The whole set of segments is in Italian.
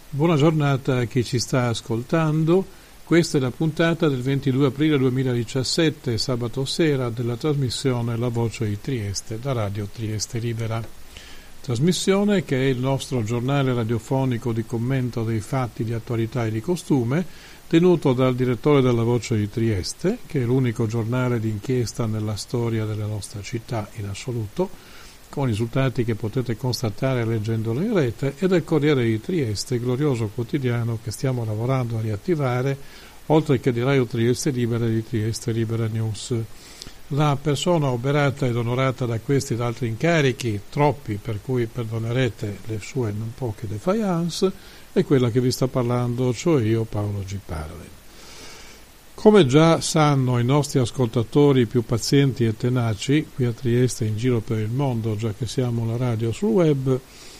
Buona giornata a chi ci sta ascoltando. Questa è la puntata del 22 aprile 2017, sabato sera, della trasmissione La Voce di Trieste, da Radio Trieste Libera. Trasmissione che è il nostro giornale radiofonico di commento dei fatti di attualità e di costume, tenuto dal direttore della Voce di Trieste, che è l'unico giornale d'inchiesta nella storia della nostra città in assoluto, con risultati che potete constatare leggendolo in rete, e del Corriere di Trieste, glorioso quotidiano che stiamo lavorando a riattivare, oltre che di Radio Trieste Libera e di Trieste Libera News. La persona oberata ed onorata da questi ed altri incarichi, troppi per cui perdonerete le sue non poche defiance, è quella che vi sta parlando, cioè io, Paolo G. Parle. Come già sanno i nostri ascoltatori più pazienti e tenaci, qui a Trieste e in giro per il mondo, già che siamo la radio sul web,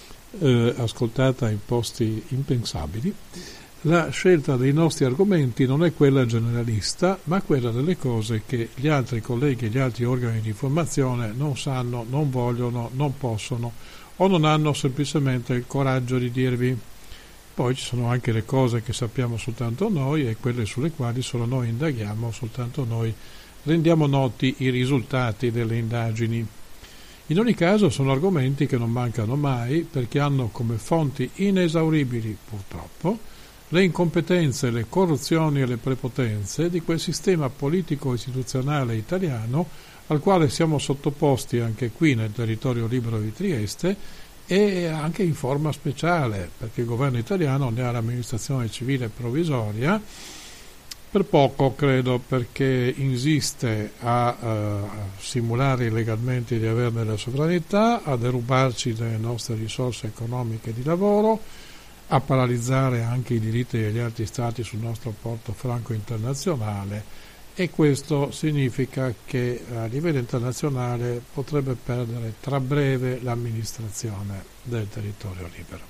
ascoltata in posti impensabili, la scelta dei nostri argomenti non è quella generalista, ma quella delle cose che gli altri colleghi e gli altri organi di informazione non sanno, non vogliono, non possono o non hanno semplicemente il coraggio di dirvi. Poi ci sono anche le cose che sappiamo soltanto noi e quelle sulle quali solo noi indaghiamo, soltanto noi rendiamo noti i risultati delle indagini. In ogni caso sono argomenti che non mancano mai perché hanno come fonti inesauribili, purtroppo, le incompetenze, le corruzioni e le prepotenze di quel sistema politico-istituzionale italiano al quale siamo sottoposti anche qui nel territorio libero di Trieste, e anche in forma speciale, perché il governo italiano ne ha l'amministrazione civile provvisoria, per poco credo, perché insiste a simulare illegalmente di averne la sovranità, a derubarci delle nostre risorse economiche di lavoro, a paralizzare anche i diritti degli altri stati sul nostro porto franco internazionale, e questo significa che a livello internazionale potrebbe perdere tra breve l'amministrazione del territorio libero.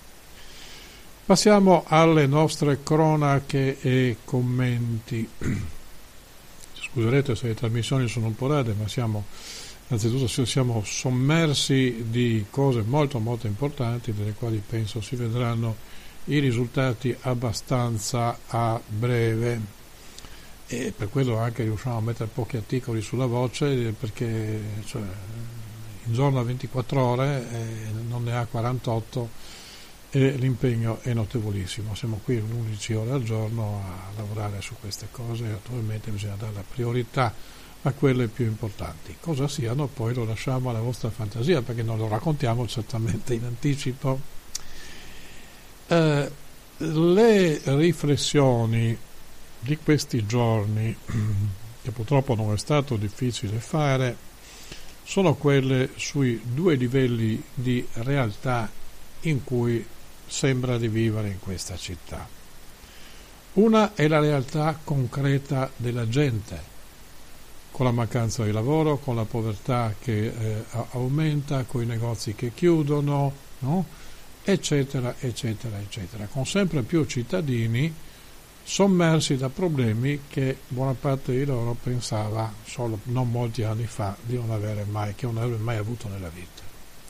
Passiamo alle nostre cronache e commenti. Scuserete se le trasmissioni sono un po' rade, ma innanzitutto siamo sommersi di cose molto molto importanti, delle quali penso si vedranno i risultati abbastanza a breve. E per quello anche riusciamo a mettere pochi articoli sulla Voce, perché in giorno a 24 ore non ne ha 48 e l'impegno è notevolissimo. Siamo qui 11 ore al giorno a lavorare su queste cose e naturalmente bisogna dare la priorità a quelle più importanti. Cosa siano poi lo lasciamo alla vostra fantasia, perché non lo raccontiamo certamente in anticipo. Le riflessioni di questi giorni, che purtroppo non è stato difficile fare, sono quelle sui due livelli di realtà in cui sembra di vivere in questa città. Una è la realtà concreta della gente, con la mancanza di lavoro, con la povertà che aumenta, con i negozi che chiudono, no? Eccetera, eccetera, eccetera, con sempre più cittadini sommersi da problemi che buona parte di loro pensava solo non molti anni fa di non avere mai avuto nella vita.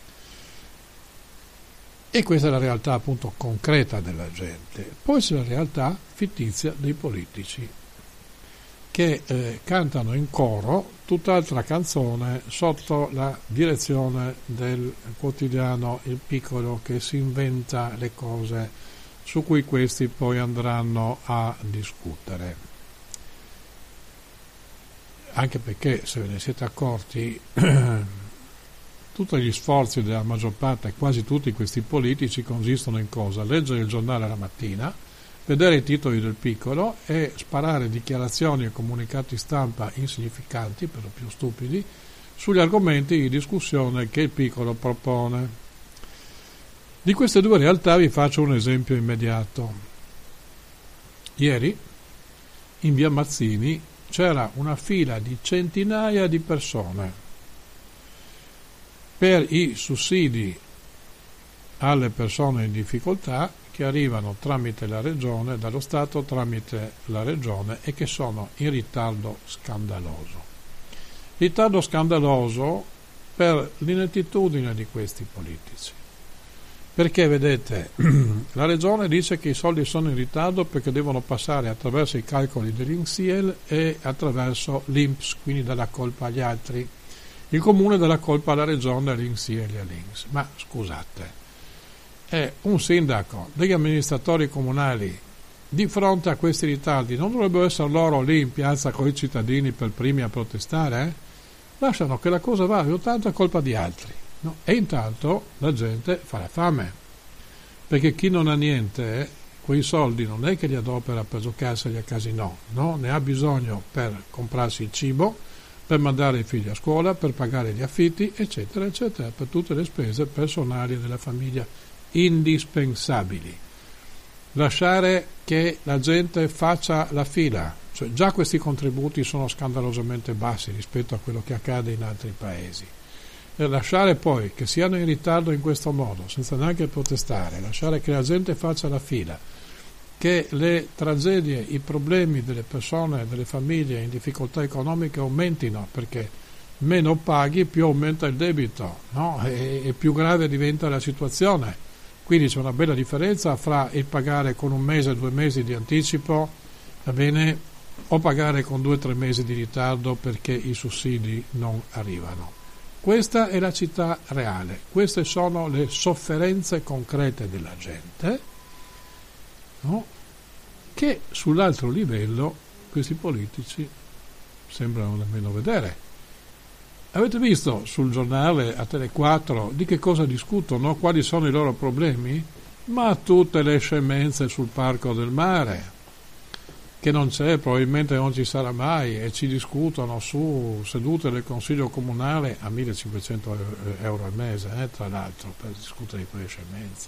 E questa è la realtà appunto concreta della gente. Poi c'è la realtà fittizia dei politici che cantano in coro tutt'altra canzone sotto la direzione del quotidiano Il Piccolo, che si inventa le cose su cui questi poi andranno a discutere. Anche perché, se ve ne siete accorti, tutti gli sforzi della maggior parte, quasi tutti questi politici, consistono in cosa? Leggere il giornale la mattina, vedere i titoli del Piccolo e sparare dichiarazioni e comunicati stampa insignificanti, per lo più stupidi, sugli argomenti di discussione che il Piccolo propone. Di queste due realtà vi faccio un esempio immediato. Ieri, in via Mazzini, c'era una fila di centinaia di persone per i sussidi alle persone in difficoltà che arrivano tramite la Regione, dallo Stato tramite la Regione, e che sono in ritardo scandaloso. Ritardo scandaloso per l'inettitudine di questi politici, Perché vedete, la Regione dice che i soldi sono in ritardo perché devono passare attraverso i calcoli dell'INSIEL e attraverso l'INPS, quindi dà la colpa agli altri. Il Comune dà la colpa alla Regione, all'INSIEL e all'INPS. Ma scusate, è un sindaco, degli amministratori comunali, di fronte a questi ritardi, non dovrebbero essere loro lì in piazza con i cittadini per primi a protestare? Lasciano che la cosa vada, tanto è colpa di altri. No? E intanto la gente fa la fame, perché chi non ha niente, quei soldi non è che li adopera per giocarseli a casino, no? Ne ha bisogno per comprarsi il cibo, per mandare i figli a scuola, per pagare gli affitti, eccetera, eccetera, per tutte le spese personali della famiglia indispensabili. Lasciare che la gente faccia la fila, cioè già questi contributi sono scandalosamente bassi rispetto a quello che accade in altri paesi. E lasciare poi che siano in ritardo in questo modo, senza neanche protestare, lasciare che la gente faccia la fila, che le tragedie, i problemi delle persone, delle famiglie in difficoltà economiche aumentino, perché meno paghi più aumenta il debito, no? E più grave diventa la situazione. Quindi c'è una bella differenza fra il pagare con 1 mese, 2 mesi di anticipo, va bene, o pagare con 2 o 3 mesi di ritardo perché i sussidi non arrivano. Questa è la città reale, queste sono le sofferenze concrete della gente, no? Che sull'altro livello questi politici sembrano nemmeno vedere. Avete visto sul giornale a Tele4 di che cosa discutono, quali sono i loro problemi? Ma tutte le scemenze sul Parco del Mare, che non c'è, probabilmente non ci sarà mai, e ci discutono su sedute del Consiglio Comunale a 1.500 euro al mese, tra l'altro, per discutere di quelle scemenze.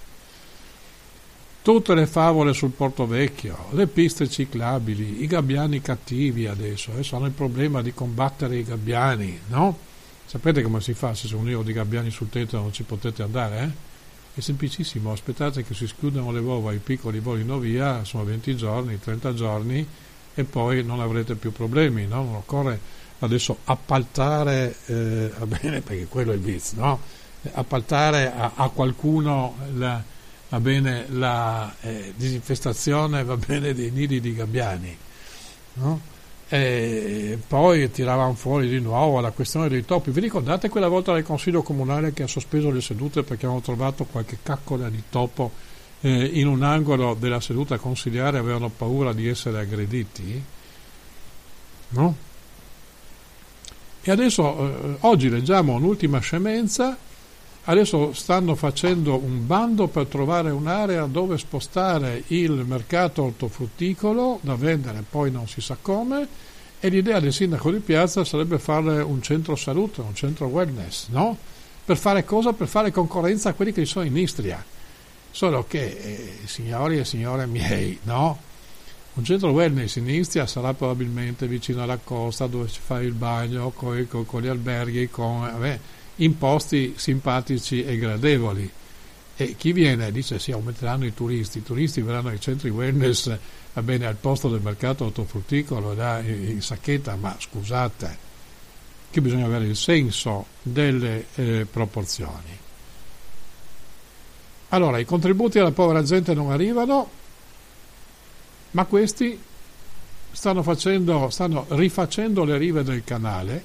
Tutte le favole sul Porto Vecchio, le piste ciclabili, i gabbiani cattivi adesso hanno il problema di combattere i gabbiani, no? Sapete come si fa se c'è un nido di gabbiani sul tetto e non ci potete andare, È semplicissimo, aspettate che si schiudano le uova, i piccoli volino via, sono 20 giorni, 30 giorni e poi non avrete più problemi, no? Non occorre adesso appaltare, va bene, perché quello è il vizio, no? Appaltare a qualcuno la disinfestazione, va bene, dei nidi di gabbiani, no? E poi tiravano fuori di nuovo la questione dei topi. Vi ricordate quella volta del Consiglio Comunale che ha sospeso le sedute perché avevano trovato qualche caccola di topo in un angolo della seduta consiliare, avevano paura di essere aggrediti, no? E adesso oggi leggiamo un'ultima scemenza. Adesso stanno facendo un bando per trovare un'area dove spostare il mercato ortofrutticolo da vendere, poi non si sa come, e l'idea del sindaco di piazza sarebbe fare un centro salute, un centro wellness, no? Per fare cosa? Per fare concorrenza a quelli che sono in Istria. Solo che, signori e signore miei, no? Un centro wellness in Istria sarà probabilmente vicino alla costa dove si fa il bagno con gli alberghi, in posti simpatici e gradevoli, e chi viene dice sì, aumenteranno i turisti verranno ai centri wellness, va bene, al posto del mercato ortofrutticolo là in Sacchetta, ma scusate, che bisogna avere il senso delle proporzioni. Allora, i contributi alla povera gente non arrivano, ma questi stanno rifacendo le rive del canale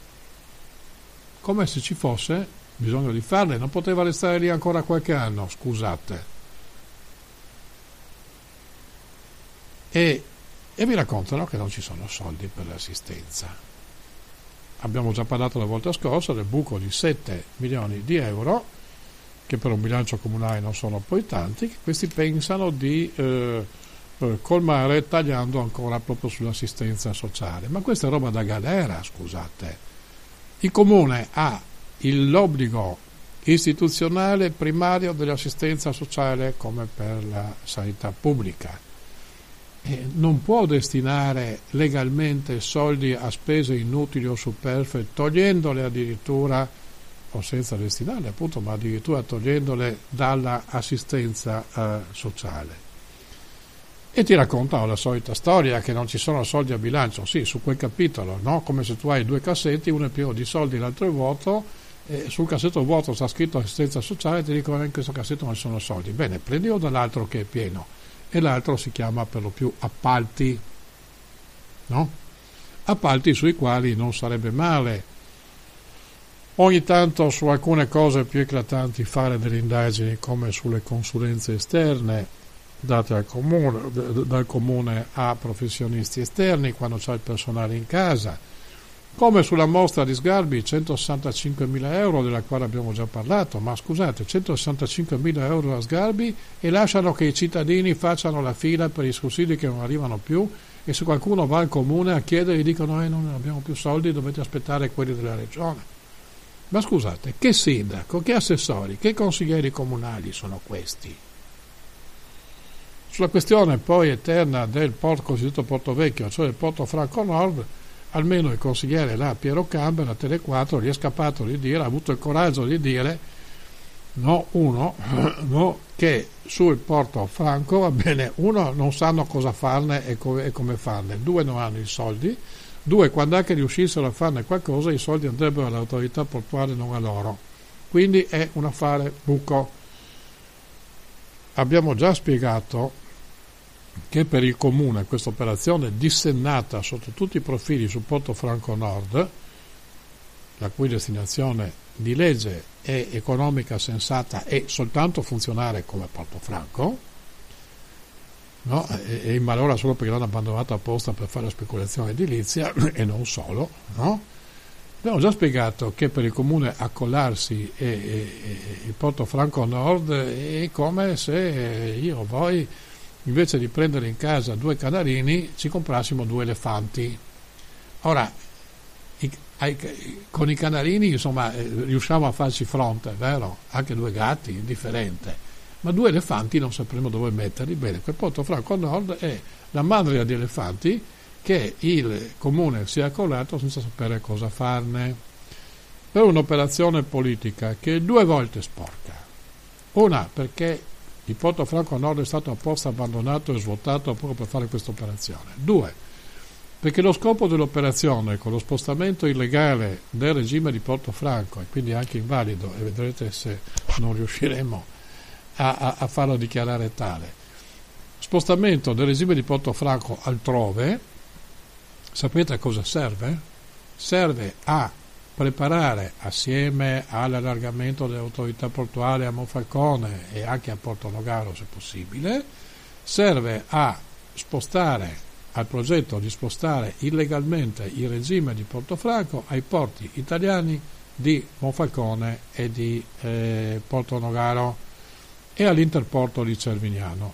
come se ci fosse bisogno di farle, non poteva restare lì ancora qualche anno, scusate. E vi raccontano che non ci sono soldi per l'assistenza. Abbiamo già parlato la volta scorsa del buco di 7 milioni di euro, che per un bilancio comunale non sono poi tanti, che questi pensano di colmare tagliando ancora proprio sull'assistenza sociale. Ma questa è roba da galera, scusate. Il Comune ha l'obbligo istituzionale primario dell'assistenza sociale come per la sanità pubblica e non può destinare legalmente soldi a spese inutili o superflue, togliendole addirittura, o senza destinarle appunto, ma addirittura togliendole dalla assistenza sociale. E ti raccontano la solita storia che non ci sono soldi a bilancio, sì, su quel capitolo, no? Come se tu hai 2 cassetti, uno è pieno di soldi, l'altro è vuoto, sul cassetto vuoto sta scritto assistenza sociale, ti dicono in questo cassetto non ci sono soldi. Bene, prendilo dall'altro che è pieno, e l'altro si chiama per lo più appalti, no? Appalti sui quali non sarebbe male ogni tanto su alcune cose più eclatanti fare delle indagini, come sulle consulenze esterne date dal comune a professionisti esterni quando c'è il personale in casa, come sulla mostra di Sgarbi, 165.000 euro, della quale abbiamo già parlato. Ma scusate, 165.000 euro a Sgarbi e lasciano che i cittadini facciano la fila per i sussidi che non arrivano più, e se qualcuno va al comune a chiedere gli dicono non abbiamo più soldi, dovete aspettare quelli della regione. Ma scusate, che sindaco, che assessori, che consiglieri comunali sono questi? Sulla questione poi eterna del cosiddetto Porto Vecchio, cioè il Porto Franco Nord, almeno il consigliere là, Piero Camber, a Tele4 gli è scappato di dire, ha avuto il coraggio di dire che sul Porto Franco, va bene, uno, non sanno cosa farne e come farne, due, non hanno i soldi, due, quando anche riuscissero a farne qualcosa i soldi andrebbero all'autorità portuale, non a loro, quindi è un affare buco. Abbiamo già spiegato che per il comune questa operazione dissennata sotto tutti i profili sul Porto Franco Nord, la cui destinazione di legge è economica, sensata e soltanto funzionare come Porto Franco, no? E in malora solo perché l'hanno abbandonato apposta per fare la speculazione edilizia e non solo, no? Abbiamo già spiegato che per il comune accollarsi il Porto Franco Nord è come se io o voi, invece di prendere in casa 2 canarini, ci comprassimo 2 elefanti. Ora, con i canarini, insomma, riusciamo a farci fronte, vero? Anche 2 gatti, indifferente. Ma 2 elefanti non sapremo dove metterli. Bene, quel Porto Franco Nord è la mandria di elefanti che il comune si è accollato senza sapere cosa farne, per un'operazione politica che è 2 volte sporca. Una, perché il Porto Franco Nord è stato apposta abbandonato e svuotato proprio per fare questa operazione. 2, perché lo scopo dell'operazione, con lo spostamento illegale del regime di Porto Franco, e quindi anche invalido, e vedrete se non riusciremo a farlo dichiarare tale, spostamento del regime di Porto Franco altrove, sapete a cosa serve? Serve a preparare, assieme all'allargamento delle autorità portuali a Monfalcone e anche a Portonogaro se possibile, serve a spostare, al progetto di spostare illegalmente il regime di Portofranco ai porti italiani di Monfalcone e di Portonogaro e all'interporto di Cervignano.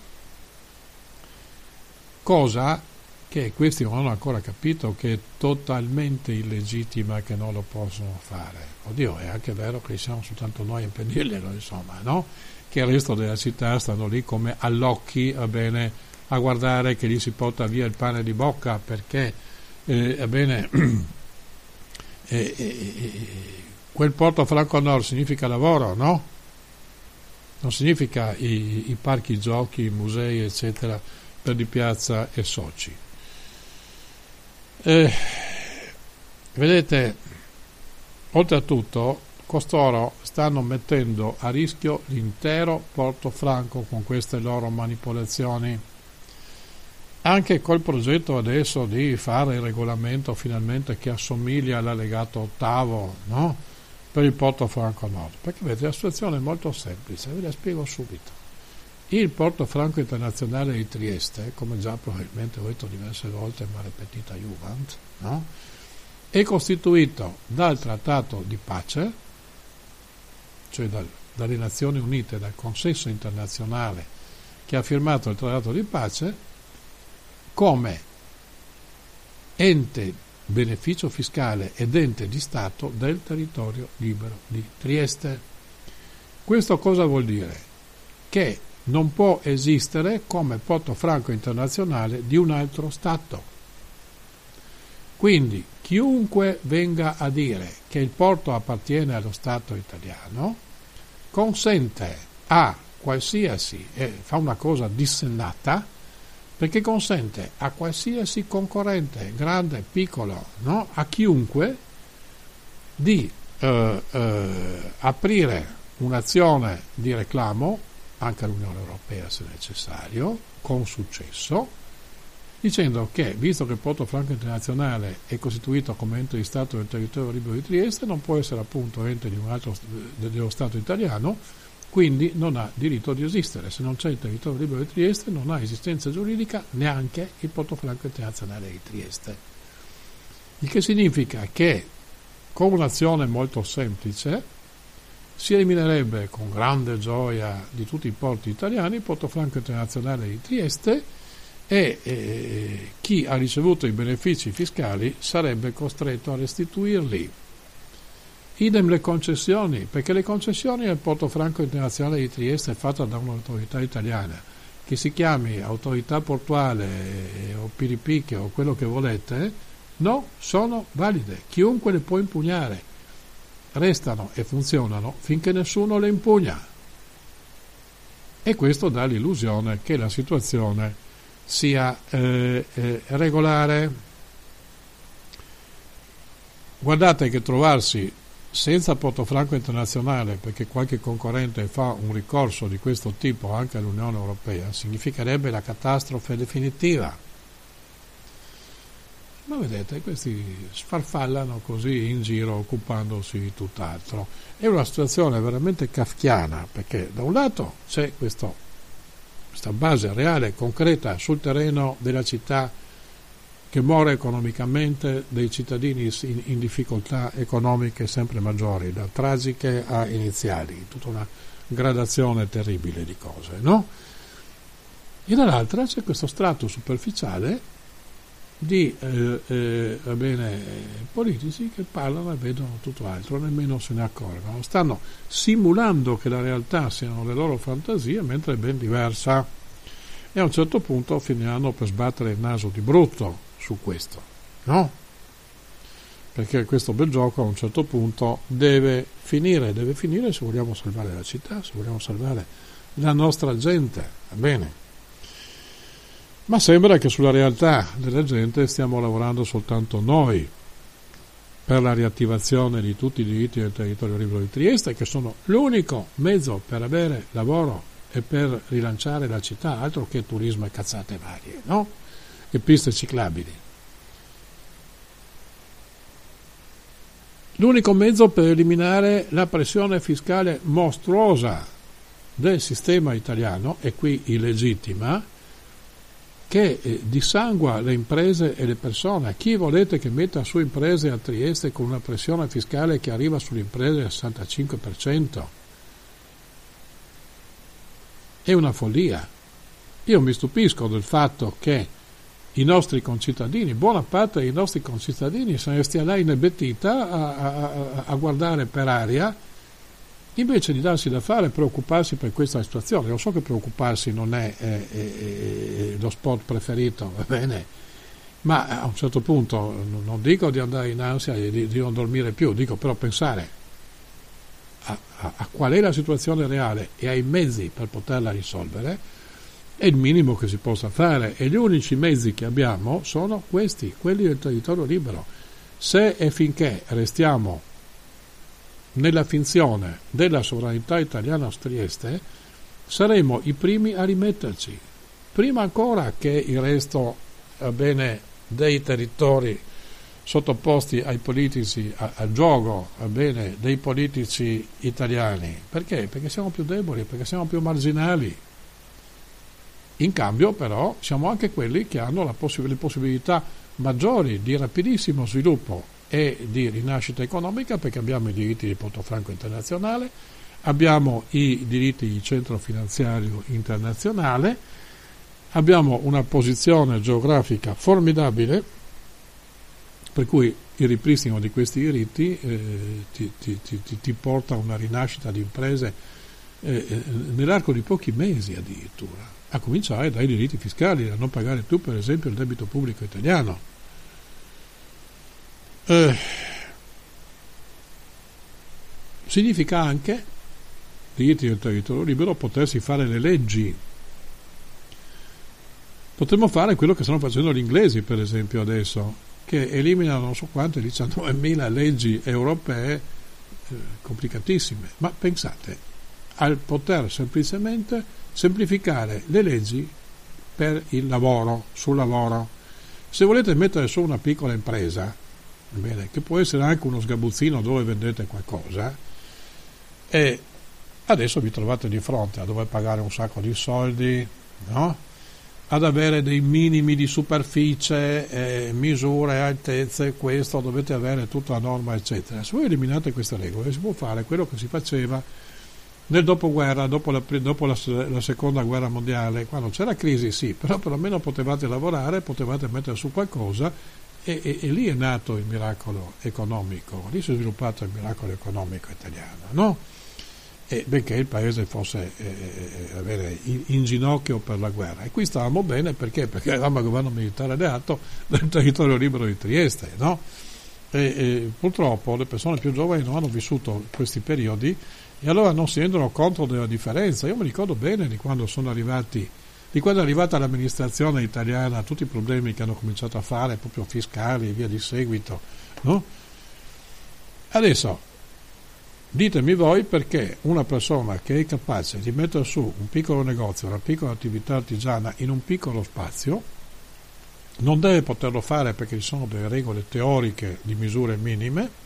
Cosa che questi non hanno ancora capito che è totalmente illegittima, che non lo possono fare. Oddio, è anche vero che siamo soltanto noi a impedirglielo, insomma, no? Che il resto della città stanno lì come all'occhi, va bene, a guardare che gli si porta via il pane di bocca, perché va bene, quel Porto Franco Nord significa lavoro, no? Non significa i parchi giochi, i musei, eccetera, per di piazza e soci. Vedete, oltretutto costoro stanno mettendo a rischio l'intero Porto Franco con queste loro manipolazioni, anche col progetto adesso di fare il regolamento finalmente che assomiglia all'allegato 8, no? Per il Porto Franco Nord, perché vedete la situazione è molto semplice, ve la spiego subito. Il Porto Franco Internazionale di Trieste, come già probabilmente ho detto diverse volte, ma ripetita Juvent, no? È costituito dal Trattato di Pace, cioè dalle Nazioni Unite, dal consesso internazionale che ha firmato il Trattato di Pace, come ente beneficio fiscale ed ente di Stato del territorio libero di Trieste. Questo cosa vuol dire? Che non può esistere come Porto Franco internazionale di un altro Stato. Quindi chiunque venga a dire che il porto appartiene allo Stato italiano consente a qualsiasi, fa una cosa dissennata, perché consente a qualsiasi concorrente, grande, piccolo, no? A chiunque, di aprire un'azione di reclamo anche all'Unione Europea se necessario, con successo, dicendo che, visto che il Porto Franco Internazionale è costituito come ente di Stato del territorio libero di Trieste, non può essere appunto ente di un altro dello Stato italiano, quindi non ha diritto di esistere. Se non c'è il territorio libero di Trieste, non ha esistenza giuridica neanche il Porto Franco Internazionale di Trieste. Il che significa che, con un'azione molto semplice, si eliminerebbe con grande gioia di tutti i porti italiani il Porto Franco Internazionale di Trieste e chi ha ricevuto i benefici fiscali sarebbe costretto a restituirli. Idem le concessioni, perché le concessioni al Porto Franco Internazionale di Trieste è fatta da un'autorità italiana, che si chiami autorità portuale o piripicche o quello che volete, no, sono valide, chiunque le può impugnare. Restano e funzionano finché nessuno le impugna. E questo dà l'illusione che la situazione sia regolare. Guardate che trovarsi senza Porto Franco Internazionale, perché qualche concorrente fa un ricorso di questo tipo anche all'Unione Europea, significherebbe la catastrofe definitiva. Ma vedete, questi sfarfallano così in giro occupandosi di tutt'altro. È una situazione veramente kafkiana, perché da un lato c'è questa base reale, concreta, sul terreno della città che muore economicamente, dei cittadini in difficoltà economiche sempre maggiori, da tragiche a iniziali, tutta una gradazione terribile di cose, no? E dall'altra c'è questo strato superficiale di politici che parlano e vedono tutto altro, nemmeno se ne accorgono, stanno simulando che la realtà siano le loro fantasie, mentre è ben diversa, e a un certo punto finiranno per sbattere il naso di brutto su questo, no? Perché questo bel gioco a un certo punto deve finire se vogliamo salvare la città, se vogliamo salvare la nostra gente, va bene? Ma sembra che sulla realtà della gente stiamo lavorando soltanto noi per la riattivazione di tutti i diritti del territorio libero di Trieste, che sono l'unico mezzo per avere lavoro e per rilanciare la città, altro che turismo e cazzate varie, no? E piste ciclabili. L'unico mezzo per eliminare la pressione fiscale mostruosa del sistema italiano, e qui illegittima, che dissangua le imprese e le persone. Chi volete che metta su imprese a Trieste con una pressione fiscale che arriva sulle imprese al 65%? È una follia. Io mi stupisco del fatto che i nostri concittadini, buona parte dei nostri concittadini, se ne stia là inebetita a guardare per aria, invece di darsi da fare e preoccuparsi per questa situazione. Lo so che preoccuparsi non è lo sport preferito, va bene, ma a un certo punto non dico di andare in ansia e di non dormire più, dico però pensare a qual è la situazione reale e ai mezzi per poterla risolvere è il minimo che si possa fare, e gli unici mezzi che abbiamo sono questi, quelli del territorio libero. Se e finché restiamo nella finzione della sovranità italiana su Trieste, saremo i primi a rimetterci, prima ancora che il resto dei territori sottoposti ai politici, al gioco dei politici italiani. Perché? Perché siamo più deboli, perché siamo più marginali. In cambio però siamo anche quelli che hanno le possibilità maggiori di rapidissimo sviluppo e di rinascita economica, perché abbiamo i diritti di Porto Franco Internazionale, abbiamo i diritti di centro finanziario internazionale, abbiamo una posizione geografica formidabile, per cui il ripristino di questi diritti ti porta a una rinascita di imprese nell'arco di pochi mesi addirittura, a cominciare dai diritti fiscali, da non pagare più per esempio il debito pubblico italiano. Significa anche, diritti del territorio libero, potersi fare le leggi. Potremmo fare quello che stanno facendo gli inglesi, per esempio, adesso, che eliminano non so quante 19.000 leggi europee complicatissime, ma pensate al poter semplicemente semplificare le leggi per il lavoro, sul lavoro. Se volete mettere su una piccola impresa, bene, che può essere anche uno sgabuzzino dove vendete qualcosa, e adesso vi trovate di fronte a dover pagare un sacco di soldi, no? Ad avere dei minimi di superficie, misure, altezze, questo, dovete avere tutta la norma, eccetera. Se voi eliminate queste regole si può fare quello che si faceva nel dopoguerra, dopo la seconda guerra mondiale, quando c'era crisi, sì, però perlomeno potevate lavorare, potevate mettere su qualcosa, e lì è nato il miracolo economico, lì si è sviluppato il miracolo economico italiano, no? E benché il paese fosse avere in ginocchio per la guerra, e qui stavamo bene perché eravamo al governo militare alleato del territorio libero di Trieste, no? E purtroppo le persone più giovani non hanno vissuto questi periodi e allora non si rendono conto della differenza. Io mi ricordo bene di quando è arrivata l'amministrazione italiana, tutti i problemi che hanno cominciato a fare, proprio fiscali e via di seguito, no? Adesso ditemi voi perché una persona che è capace di mettere su un piccolo negozio, una piccola attività artigiana in un piccolo spazio, non deve poterlo fare perché ci sono delle regole teoriche di misure minime,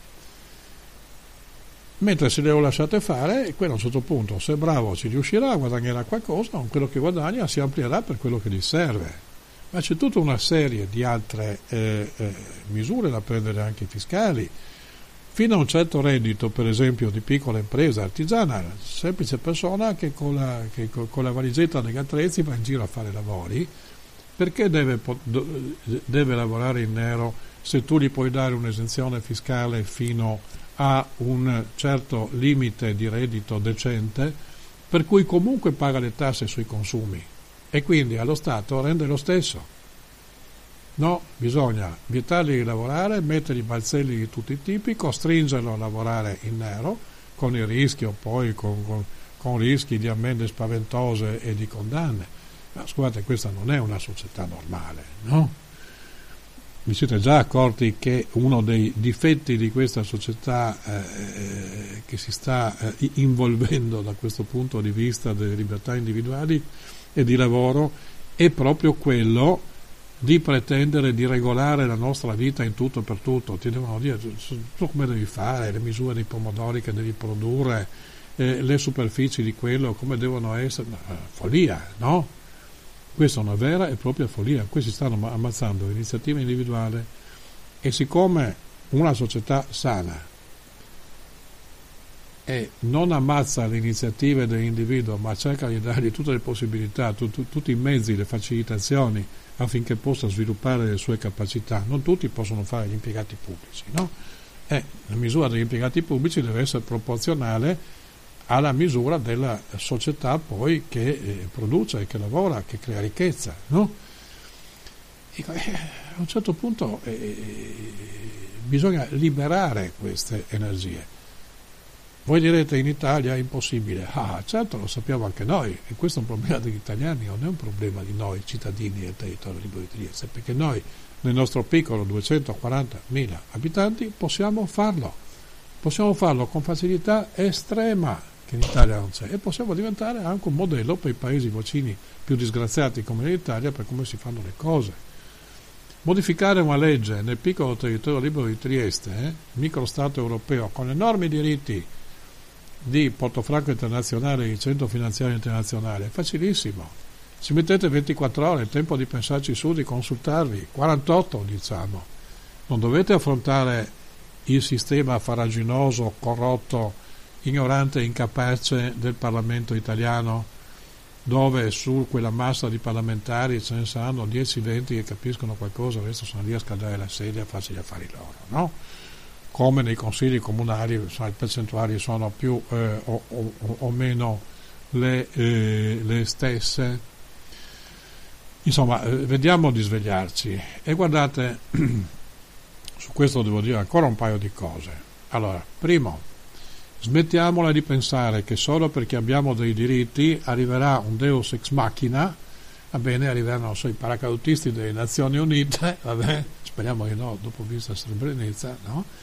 mentre se le ho lasciate fare, e quello a un certo punto, se è bravo, ci riuscirà, guadagnerà qualcosa, con quello che guadagna si amplierà per quello che gli serve. Ma c'è tutta una serie di altre misure da prendere, anche fiscali, fino a un certo reddito, per esempio, di piccola impresa artigiana, semplice persona che con la valigetta degli attrezzi va in giro a fare lavori. Perché deve lavorare in nero se tu gli puoi dare un'esenzione fiscale fino a un certo limite di reddito decente, per cui comunque paga le tasse sui consumi e quindi allo Stato rende lo stesso? No, bisogna vietargli di lavorare, mettergli balzelli di tutti i tipi, costringerlo a lavorare in nero, con il rischio poi, con rischi di ammende spaventose e di condanne. Ma scusate, questa non è una società normale, no? Vi siete già accorti che uno dei difetti di questa società che si sta involvendo da questo punto di vista delle libertà individuali e di lavoro è proprio quello di pretendere di regolare la nostra vita in tutto per tutto. Ti devono dire come devi fare, le misure dei pomodori che devi produrre, le superfici di quello, come devono essere. Follia, no? Questa è una vera e propria follia. Qui si stanno ammazzando l'iniziativa individuale, e siccome una società sana e non ammazza le iniziative dell'individuo, ma cerca di dargli tutte le possibilità, tutti i mezzi, le facilitazioni affinché possa sviluppare le sue capacità. Non tutti possono fare gli impiegati pubblici, no? La misura degli impiegati pubblici deve essere proporzionale alla misura della società poi che produce, che lavora, che crea ricchezza, no? A un certo punto bisogna liberare queste energie. Voi direte in Italia è impossibile. Certo, lo sappiamo anche noi, e questo è un problema degli italiani, non è un problema di noi cittadini del territorio libero di Trieste, perché noi nel nostro piccolo 240.000 abitanti possiamo farlo con facilità estrema, che in Italia non c'è, e possiamo diventare anche un modello per i paesi vicini più disgraziati come l'Italia per come si fanno le cose. Modificare una legge nel piccolo territorio libero di Trieste, microstato europeo, con enormi diritti di Portofranco internazionale e di centro finanziario internazionale, è facilissimo. Ci mettete 24 ore, il tempo di pensarci su, di consultarvi, 48 diciamo. Non dovete affrontare il sistema farraginoso, corrotto, ignorante e incapace del Parlamento italiano, dove su quella massa di parlamentari ce ne saranno 10-20 che capiscono qualcosa, adesso sono lì a scaldare la sedia e a farsi gli affari loro, no? Come nei consigli comunali, le percentuali sono più o meno le stesse. Insomma, vediamo di svegliarci. E guardate, su questo devo dire ancora un paio di cose. Allora, primo, smettiamola di pensare che solo perché abbiamo dei diritti arriverà un Deus ex machina, va bene, arriveranno i paracadutisti delle Nazioni Unite, vabbè, speriamo che no, dopo vista Srebrenica, no?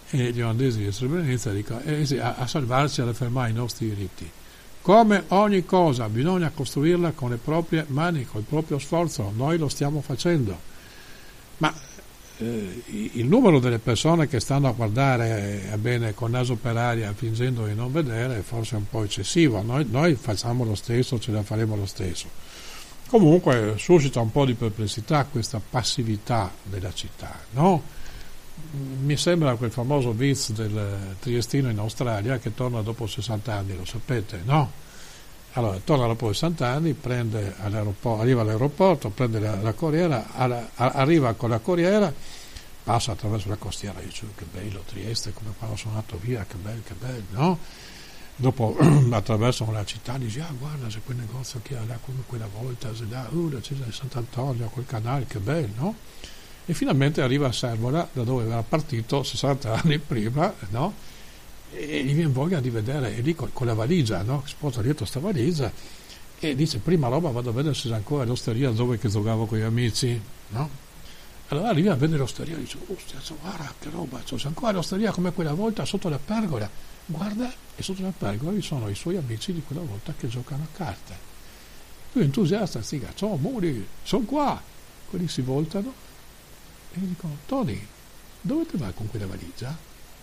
e gli olandesi di Srebrenica dicono sì, a salvarci, ad affermare i nostri diritti. Come ogni cosa bisogna costruirla con le proprie mani, col proprio sforzo, noi lo stiamo facendo. Ma il numero delle persone che stanno a guardare bene con naso per aria fingendo di non vedere è forse un po' eccessivo. Noi facciamo lo stesso, ce la faremo lo stesso. Comunque suscita un po' di perplessità questa passività della città, no? Mi sembra quel famoso viz del triestino in Australia che torna dopo 60 anni, lo sapete, no? Allora, torna dopo 60 anni, arriva all'aeroporto, prende la corriera, arriva con la corriera, passa attraverso la costiera, dice che bello Trieste, come quando sono andato via, che bello, no? Dopo attraversano la città, dice guarda se quel negozio che là come quella volta, la chiesa di Sant'Antonio, quel canale, che bello, no? E finalmente arriva a Servola, da dove era partito 60 anni prima, no? E gli viene voglia di vedere, e lì con la valigia, no? Sposta dietro sta valigia e dice prima roba vado a vedere se c'è ancora l'osteria dove che giocavo con gli amici, no? Allora arriva a vedere l'osteria e dice guarda che roba, c'è ancora l'osteria come quella volta sotto la pergola, guarda, e sotto la pergola vi sono i suoi amici di quella volta che giocano a carte. Lui entusiasta, stiga, ciao Muri, sono qua. Quelli si voltano e gli dicono Tony, dove ti vai con quella valigia?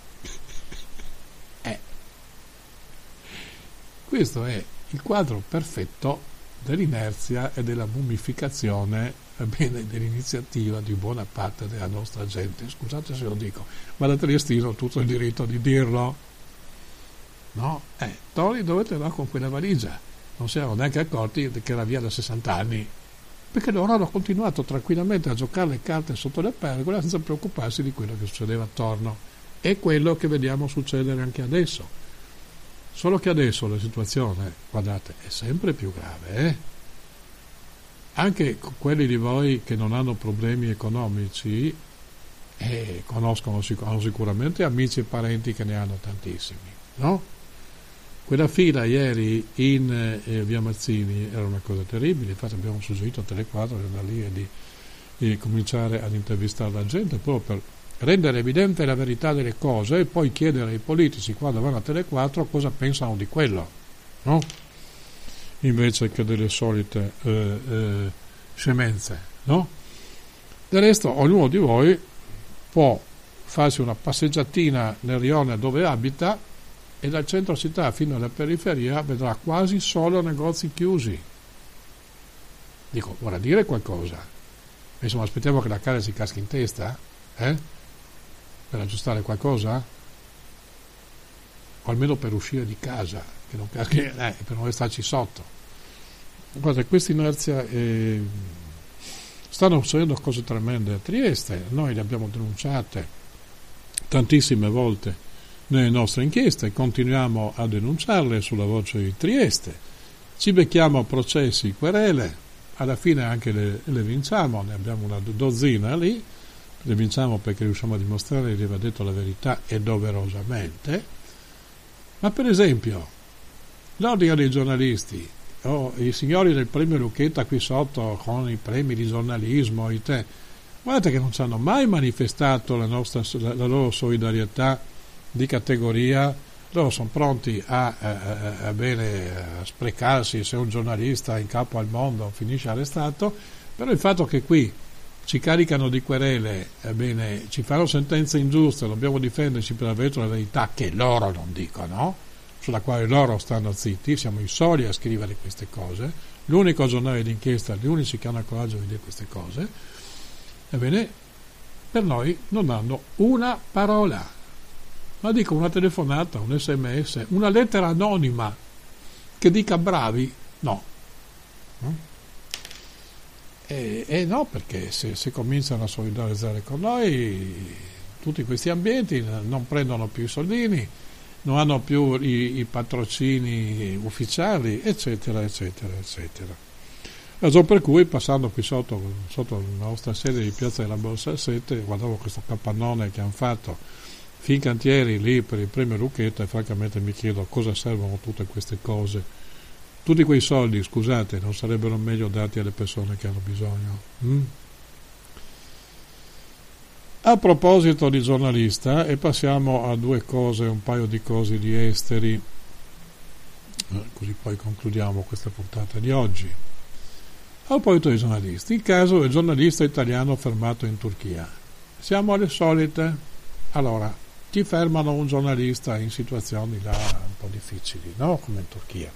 Questo è il quadro perfetto dell'inerzia e della mummificazione dell'iniziativa di buona parte della nostra gente. Scusate se lo dico, ma da triestino ho tutto il diritto di dirlo. No? Tony, dove te va con quella valigia? Non si erano neanche accorti che era via da 60 anni, perché loro hanno continuato tranquillamente a giocare le carte sotto le pergole senza preoccuparsi di quello che succedeva attorno. È quello che vediamo succedere anche adesso. Solo che adesso la situazione, guardate, è sempre più grave. Anche quelli di voi che non hanno problemi economici hanno sicuramente amici e parenti che ne hanno tantissimi, no? Quella fila ieri in via Mazzini era una cosa terribile, infatti abbiamo suggerito a Tele4 di andare lì e di cominciare ad intervistare la gente proprio per rendere evidente la verità delle cose e poi chiedere ai politici quando vanno a Tele4 cosa pensano di quello, no? Invece che delle solite scemenze, no? Del resto ognuno di voi può farsi una passeggiatina nel rione dove abita e dal centro città fino alla periferia vedrà quasi solo negozi chiusi. Dico, vorrà dire qualcosa? Insomma, aspettiamo che la cara si caschi in testa, per aggiustare qualcosa? O almeno per uscire di casa, che non caschi, per non restarci sotto. Guarda, questa inerzia stanno succedendo cose tremende a Trieste, noi le abbiamo denunciate tantissime volte nelle nostre inchieste, continuiamo a denunciarle sulla voce di Trieste, ci becchiamo processi, querele, alla fine anche le vinciamo, ne abbiamo una dozzina lì, le vinciamo perché riusciamo a dimostrare di aver detto la verità e doverosamente. Ma per esempio l'ordine dei giornalisti i signori del premio Lucchetta qui sotto con i premi di giornalismo guardate che non ci hanno mai manifestato la loro solidarietà di categoria. Loro sono pronti a sprecarsi se un giornalista in capo al mondo finisce arrestato, però il fatto che qui ci caricano di querele, ci fanno sentenze ingiuste, dobbiamo difenderci per aver detto la verità che loro non dicono, sulla quale loro stanno zitti, siamo i soli a scrivere queste cose, l'unico giornale d'inchiesta, gli unici che hanno il coraggio di dire queste cose, per noi non hanno una parola, ma dico una telefonata, un SMS, una lettera anonima che dica bravi, no. E no, perché se cominciano a solidarizzare con noi, tutti questi ambienti non prendono più i soldini, non hanno più i patrocini ufficiali, eccetera, eccetera, eccetera. Ragione per cui, passando qui sotto la nostra sede di Piazza della Borsa al 7, guardavo questo capannone che hanno fatto Fincantieri lì per il premio Lucchetta e francamente mi chiedo a cosa servono tutte queste cose. Tutti quei soldi, scusate, non sarebbero meglio dati alle persone che hanno bisogno? A proposito di giornalista, e passiamo a due cose, un paio di cose di esteri, così poi concludiamo questa puntata di oggi. A proposito dei giornalisti, il caso del giornalista italiano fermato in Turchia. Siamo alle solite. Allora, ti fermano un giornalista in situazioni là un po' difficili, no? Come in Turchia.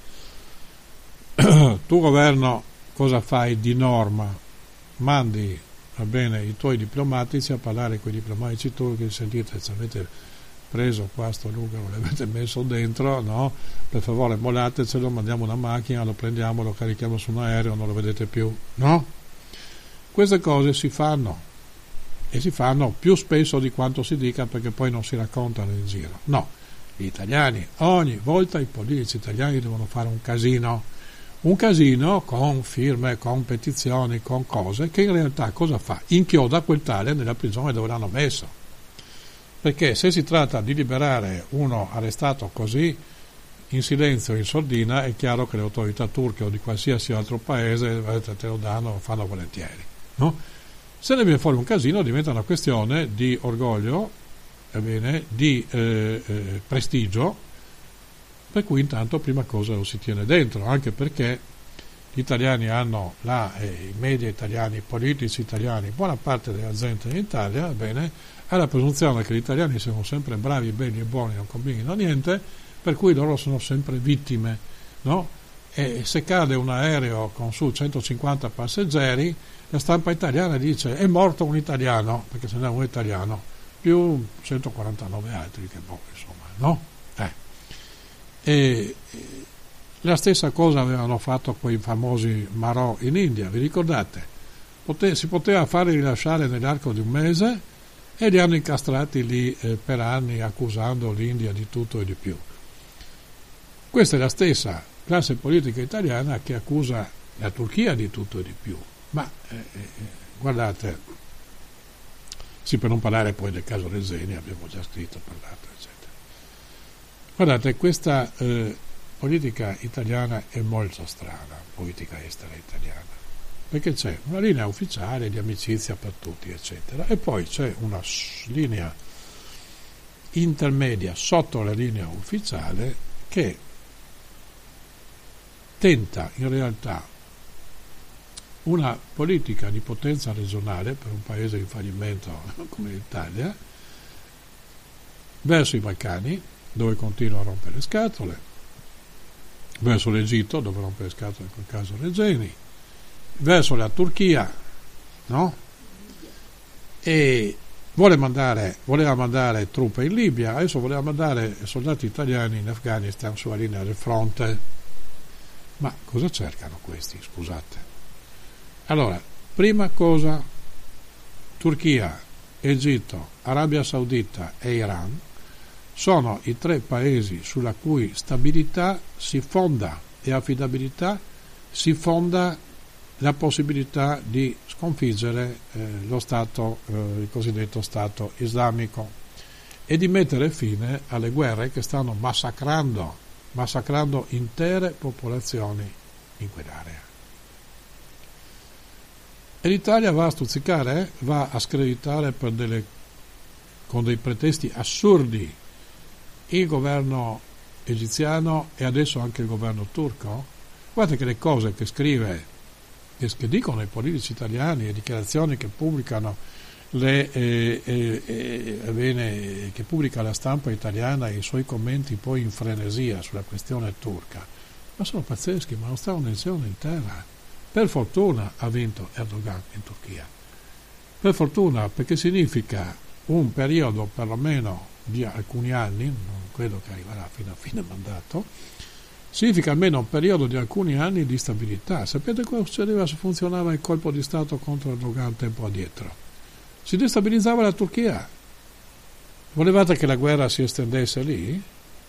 Tu governo cosa fai di norma? Mandi, va bene, i tuoi diplomatici a parlare con i diplomatici turchi, sentite, ci avete preso qua sto Lugaro, l'avete messo dentro, no? Per favore mollatecelo, mandiamo una macchina, lo prendiamo, lo carichiamo su un aereo, non lo vedete più, no? Queste cose si fanno, e si fanno più spesso di quanto si dica, perché poi non si raccontano in giro. No, gli italiani, ogni volta i politici italiani devono fare un casino con firme, con petizioni, con cose che in realtà cosa fa? Inchioda quel tale nella prigione dove l'hanno messo. Perché se si tratta di liberare uno arrestato così in silenzio, in sordina, è chiaro che le autorità turche o di qualsiasi altro paese te lo danno, lo fanno volentieri, no? Se ne viene fuori un casino, diventa una questione di orgoglio, va bene, di prestigio, per cui intanto prima cosa lo si tiene dentro, anche perché gli italiani hanno i media italiani, i politici italiani, buona parte della gente in Italia, va bene, ha la presunzione che gli italiani siano sempre bravi, belli e buoni, non combinino niente, per cui loro sono sempre vittime, no? E se cade un aereo con su 150 passeggeri, la stampa italiana dice è morto un italiano, perché se n'è un italiano, più 149 altri, che insomma, no? E la stessa cosa avevano fatto quei famosi Marò in India, vi ricordate? Si poteva fare rilasciare nell'arco di un mese e li hanno incastrati lì per anni, accusando l'India di tutto e di più. Questa è la stessa classe politica italiana che accusa la Turchia di tutto e di più. Ma guardate, sì, per non parlare poi del caso Reseni, abbiamo già scritto, parlato, eccetera. Guardate, questa politica italiana è molto strana, politica estera italiana, perché c'è una linea ufficiale di amicizia per tutti, eccetera, e poi c'è una linea intermedia sotto la linea ufficiale che tenta in realtà una politica di potenza regionale per un paese in fallimento come l'Italia verso i Balcani, dove continua a rompere le scatole, verso l'Egitto, dove rompe le scatole col caso Regeni, verso la Turchia, no? E voleva mandare truppe in Libia, adesso voleva mandare soldati italiani in Afghanistan sulla linea del fronte. Ma cosa cercano questi, scusate? Allora, prima cosa, Turchia, Egitto, Arabia Saudita e Iran sono i tre paesi sulla cui stabilità si fonda e affidabilità si fonda la possibilità di sconfiggere lo Stato, il cosiddetto Stato islamico, e di mettere fine alle guerre che stanno massacrando intere popolazioni in quell'area. E l'Italia va a stuzzicare, va a screditare con dei pretesti assurdi il governo egiziano e adesso anche il governo turco. Guardate che le cose che dicono i politici italiani, le dichiarazioni che pubblicano che pubblica la stampa italiana e i suoi commenti poi in frenesia sulla questione turca, ma sono pazzeschi, ma non sta una nazione intera. Per fortuna ha vinto Erdogan in Turchia, per fortuna, perché significa un periodo perlomeno di alcuni anni, non credo che arriverà fino a fine mandato, significa almeno un periodo di alcuni anni di stabilità. Sapete cosa succedeva se funzionava il colpo di Stato contro Erdogan tempo addietro? Si destabilizzava la Turchia. Volevate che la guerra si estendesse lì?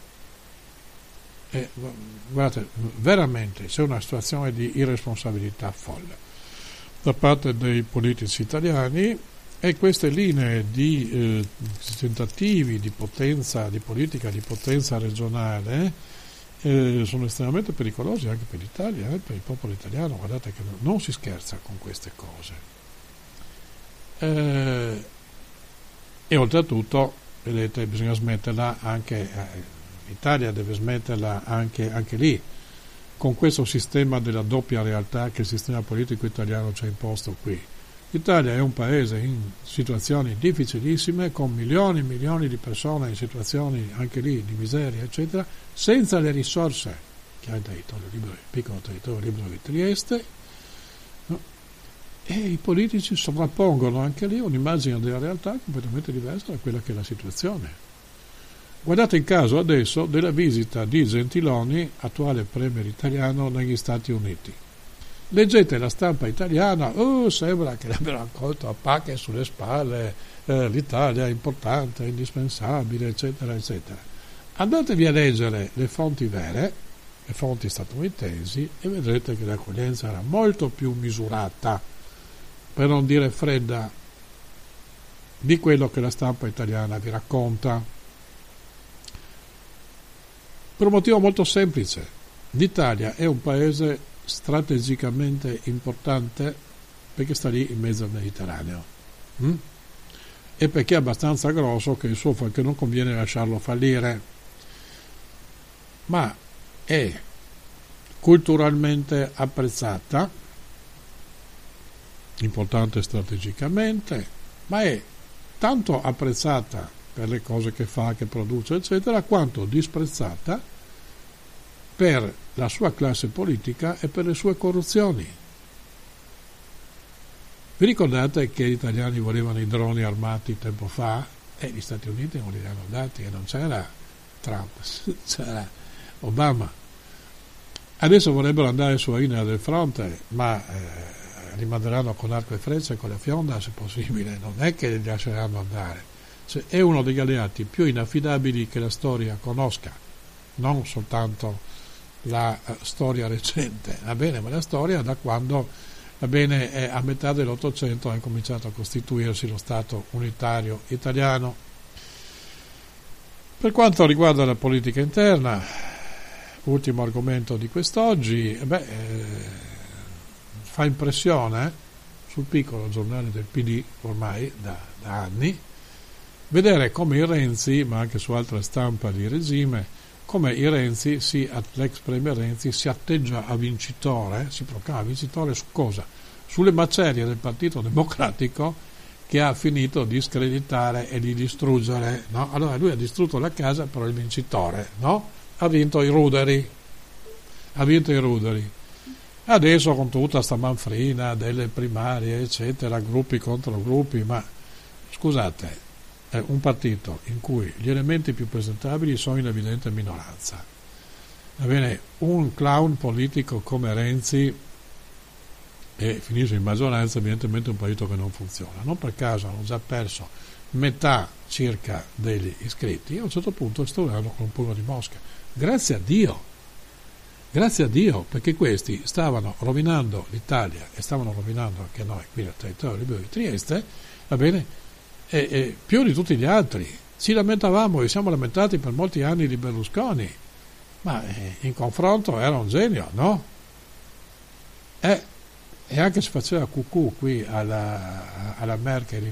Guardate, veramente c'è una situazione di irresponsabilità folle da parte dei politici italiani, e queste linee di tentativi di potenza, di politica di potenza regionale sono estremamente pericolose anche per l'Italia, per il popolo italiano. Guardate che non si scherza con queste cose. E oltretutto, vedete, bisogna smetterla anche, l'Italia deve smetterla anche lì, con questo sistema della doppia realtà che il sistema politico italiano ci ha imposto qui. L'Italia è un paese in situazioni difficilissime, con milioni e milioni di persone in situazioni anche lì di miseria, eccetera, senza le risorse che ha il piccolo territorio libero di Trieste, no? E i politici sovrappongono anche lì un'immagine della realtà completamente diversa da quella che è la situazione. Guardate il caso adesso della visita di Gentiloni, attuale premier italiano, negli Stati Uniti. Leggete la stampa italiana, sembra che l'abbiano accolto a pacche sulle spalle, l'Italia è importante, è indispensabile, eccetera, eccetera. Andatevi a leggere le fonti vere, le fonti statunitensi, e vedrete che l'accoglienza era molto più misurata, per non dire fredda, di quello che la stampa italiana vi racconta. Per un motivo molto semplice: l'Italia è un paese strategicamente importante perché sta lì in mezzo al Mediterraneo e perché è abbastanza grosso che non conviene lasciarlo fallire, ma è culturalmente apprezzata, importante strategicamente, ma è tanto apprezzata per le cose che fa, che produce, eccetera, quanto disprezzata per la sua classe politica e per le sue corruzioni. Vi ricordate che gli italiani volevano i droni armati tempo fa? Gli Stati Uniti non li hanno dati, e non c'era Trump, c'era Obama. Adesso vorrebbero andare sulla linea del fronte, ma li manderanno con arco e frecce, con la fionda, se possibile, non è che li lasceranno andare. Cioè, è uno degli alleati più inaffidabili che la storia conosca, non soltanto la storia recente, va bene, ma la storia da quando, va bene, è a metà dell'Ottocento è cominciato a costituirsi lo Stato unitario italiano. Per quanto riguarda la politica interna, ultimo argomento di quest'oggi, fa impressione sul piccolo giornale del PD ormai da anni vedere come il Renzi, ma anche su altra stampa di regime, come l'ex premier Renzi si atteggia a vincitore, si proclama vincitore su cosa? Sulle macerie del Partito Democratico che ha finito di screditare e di distruggere, no? Allora lui ha distrutto la casa, però è il vincitore, no? Ha vinto i ruderi. Adesso con tutta sta manfrina delle primarie, eccetera, gruppi contro gruppi, ma scusate, è un partito in cui gli elementi più presentabili sono in evidente minoranza. Va bene, un clown politico come Renzi e finisce in maggioranza, evidentemente un partito che non funziona. Non per caso hanno già perso metà circa degli iscritti e a un certo punto estorneranno con un pugno di mosca. Grazie a Dio, perché questi stavano rovinando l'Italia e stavano rovinando anche noi qui nel territorio libero di Trieste, va bene, e più di tutti gli altri. Ci lamentavamo e siamo lamentati per molti anni di Berlusconi, ma in confronto era un genio, no? E anche se faceva cucù qui alla Merkel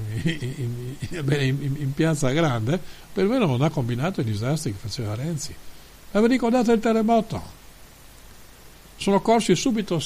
in Piazza Grande, perlomeno non ha combinato i disastri che faceva Renzi. Ma vi ricordate il terremoto? Sono corsi subito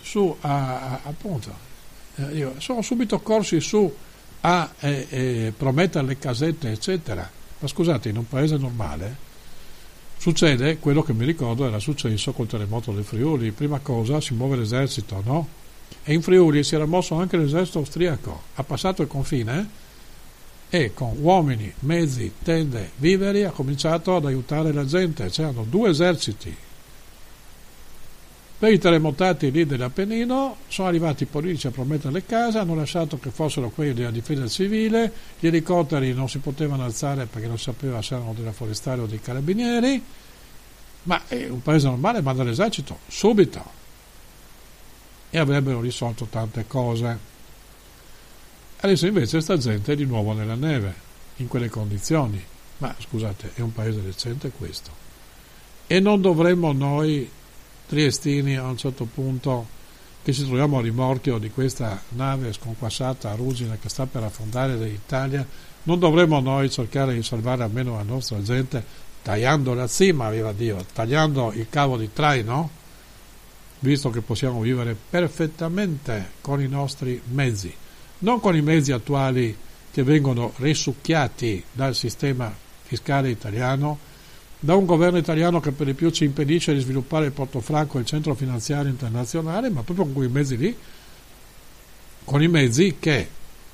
a promettere le casette, eccetera. Ma scusate, in un paese normale succede quello che mi ricordo era successo col terremoto del Friuli. Prima cosa si muove l'esercito, no? E in Friuli si era mosso anche l'esercito austriaco, ha passato il confine e con uomini, mezzi, tende, viveri ha cominciato ad aiutare la gente. C'erano 2 eserciti. Per i terremotati lì dell'Appennino sono arrivati i politici a promettere le case, hanno lasciato che fossero quelli della difesa civile, gli elicotteri non si potevano alzare perché non si sapeva se erano della forestale o dei carabinieri, ma un paese normale manda l'esercito subito e avrebbero risolto tante cose. Adesso invece sta gente è di nuovo nella neve, in quelle condizioni. Ma scusate, è un paese decente questo? E non dovremmo noi triestini a un certo punto che ci troviamo a rimorchio di questa nave sconquassata a ruggine che sta per affondare l'Italia, non dovremmo noi cercare di salvare almeno la nostra gente tagliando la cima, viva Dio, tagliando il cavo di traino, visto che possiamo vivere perfettamente con i nostri mezzi, non con i mezzi attuali che vengono risucchiati dal sistema fiscale italiano, da un governo italiano che per di più ci impedisce di sviluppare il Portofranco e il centro finanziario internazionale, ma proprio con quei mezzi lì, con i mezzi che,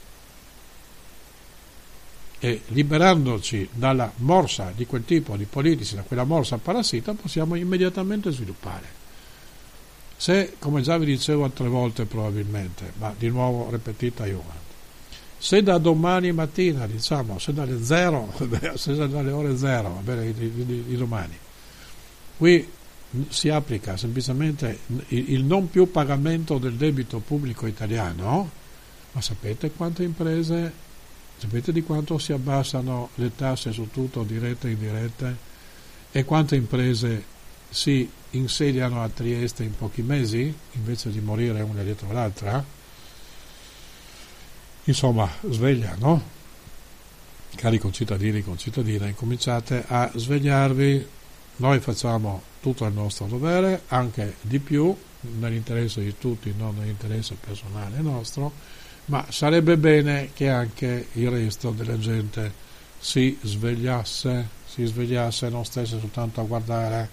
liberandoci dalla morsa di quel tipo di politici, da quella morsa parassita, possiamo immediatamente sviluppare. Se, come già vi dicevo altre volte probabilmente, ma di nuovo ripetita io, se da domani mattina, diciamo, se dalle ore 0, va bene, di domani, qui si applica semplicemente il non più pagamento del debito pubblico italiano, ma sapete quante imprese, sapete di quanto si abbassano le tasse su tutto, dirette e indirette, e quante imprese si insediano a Trieste in pochi mesi, invece di morire una dietro l'altra? Insomma, sveglia, no? Cari concittadini e concittadine, incominciate a svegliarvi. Noi facciamo tutto il nostro dovere, anche di più, nell'interesse di tutti, non nell'interesse personale nostro, ma sarebbe bene che anche il resto della gente si svegliasse, non stesse soltanto a guardare.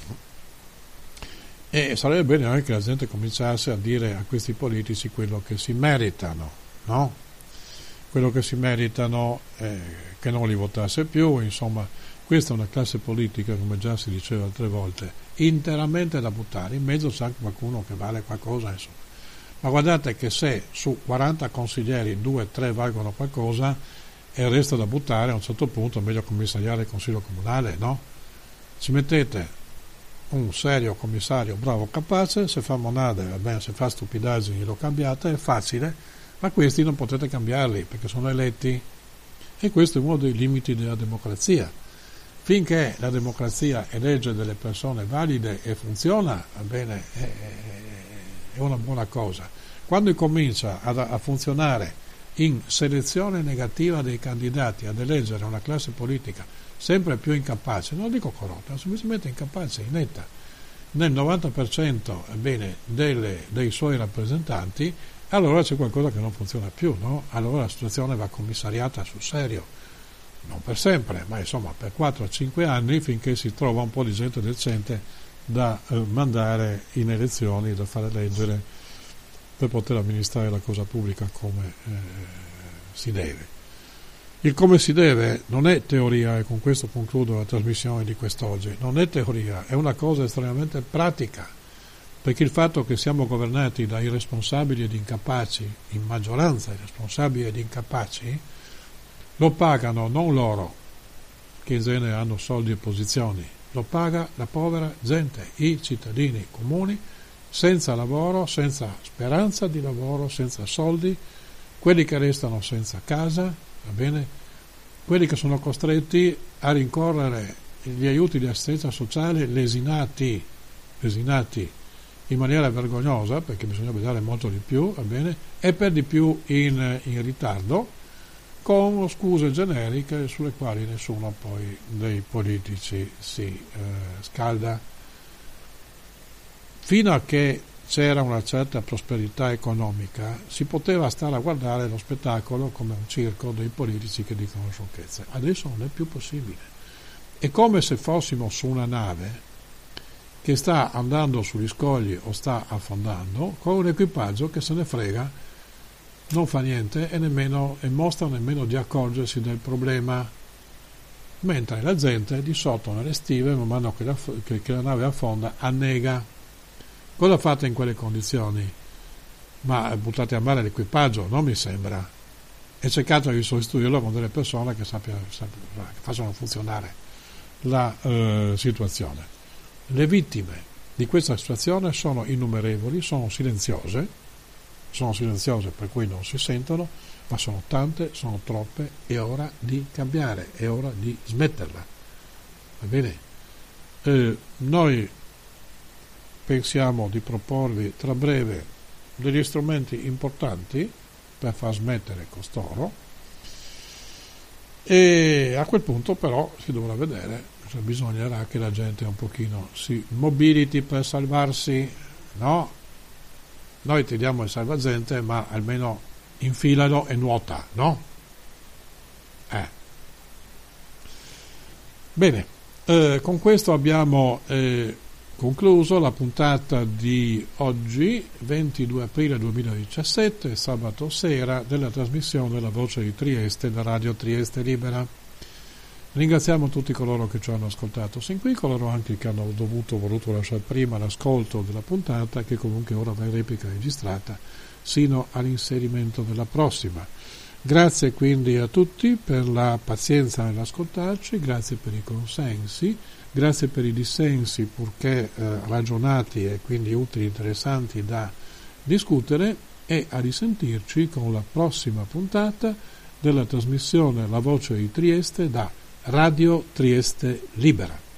E sarebbe bene anche che la gente cominciasse a dire a questi politici quello che si meritano, no? Quello che si meritano, che non li votasse più. Insomma, questa è una classe politica, come già si diceva altre volte, interamente da buttare. In mezzo c'è anche qualcuno che vale qualcosa, insomma. Ma guardate che se su 40 consiglieri 2-3 valgono qualcosa e il resto da buttare, a un certo punto è meglio commissariare il Consiglio Comunale, no? Ci mettete un serio commissario bravo, capace, se fa monade, va bene, se fa stupidaggini lo cambiate, è facile, ma questi non potete cambiarli perché sono eletti, e questo è uno dei limiti della democrazia. Finché la democrazia elegge delle persone valide e funziona, va bene, è una buona cosa. Quando comincia a funzionare in selezione negativa dei candidati, ad eleggere una classe politica sempre più incapace, non dico corrotta, semplicemente incapace, inetta, nel 90% bene, dei suoi rappresentanti, allora c'è qualcosa che non funziona più, no? Allora la situazione va commissariata sul serio, non per sempre, ma insomma per 4-5 anni, finché si trova un po' di gente decente da mandare in elezioni, da fare eleggere, per poter amministrare la cosa pubblica come si deve. Il come si deve non è teoria, e con questo concludo la trasmissione di quest'oggi, non è teoria, è una cosa estremamente pratica, perché il fatto che siamo governati da irresponsabili ed incapaci, in maggioranza irresponsabili ed incapaci, lo pagano non loro, che in genere hanno soldi e posizioni, lo paga la povera gente, i cittadini comuni, senza lavoro, senza speranza di lavoro, senza soldi, quelli che restano senza casa, va bene? Quelli che sono costretti a rincorrere gli aiuti di assistenza sociale lesinati in maniera vergognosa, perché bisognerebbe dare molto di più, va bene? E per di più in ritardo, con scuse generiche sulle quali nessuno poi dei politici si scalda. Fino a che c'era una certa prosperità economica, si poteva stare a guardare lo spettacolo come un circo dei politici che dicono sciocchezze. Adesso non è più possibile. È come se fossimo su una nave che sta andando sugli scogli o sta affondando, con un equipaggio che se ne frega, non fa niente e mostra nemmeno di accorgersi del problema, mentre la gente di sotto nelle stive, man mano che la nave affonda, annega. Cosa fate in quelle condizioni? Ma buttate a mare l'equipaggio? Non mi sembra. E cercate di sostituirlo con delle persone che facciano funzionare la situazione. Le vittime di questa situazione sono innumerevoli, sono silenziose per cui non si sentono, ma sono tante, sono troppe, è ora di cambiare, è ora di smetterla. Va bene? Noi pensiamo di proporvi tra breve degli strumenti importanti per far smettere costoro, e a quel punto però si dovrà vedere, cioè bisognerà che la gente un pochino si mobiliti per salvarsi, no? Noi ti diamo il salvagente, ma almeno infilalo e nuota, no? Bene, con questo abbiamo concluso la puntata di oggi, 22 aprile 2017, sabato sera, della trasmissione La Voce di Trieste da Radio Trieste Libera. Ringraziamo tutti coloro che ci hanno ascoltato sin qui, coloro anche che hanno voluto lasciare prima l'ascolto della puntata, che comunque ora va in replica registrata sino all'inserimento della prossima. Grazie quindi a tutti per la pazienza nell'ascoltarci, grazie per i consensi, grazie per i dissensi purché ragionati e quindi utili e interessanti da discutere, e a risentirci con la prossima puntata della trasmissione La Voce di Trieste da Radio Trieste Libera.